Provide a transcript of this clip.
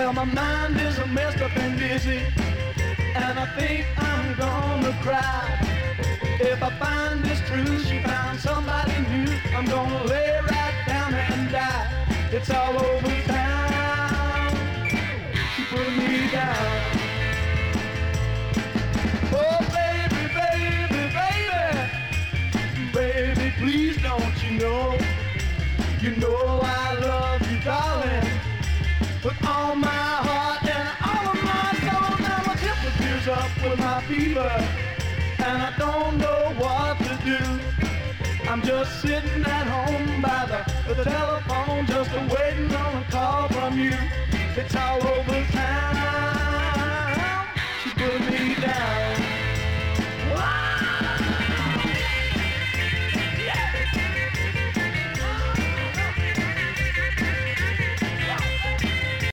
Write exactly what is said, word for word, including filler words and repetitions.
Well, my mind is messed up and dizzy, and I think I'm gonna cry. If I find this true, she found somebody new, I'm gonna lay right down and die. It's all over town, she put me down. Oh baby, baby, baby, baby, please don't you know, you know I love you, darling, with all my heart and all of my soul. Now my temperature's up with my fever, and I don't know what to do. I'm just sitting at home by the, the telephone, just waiting on a call from you. It's all over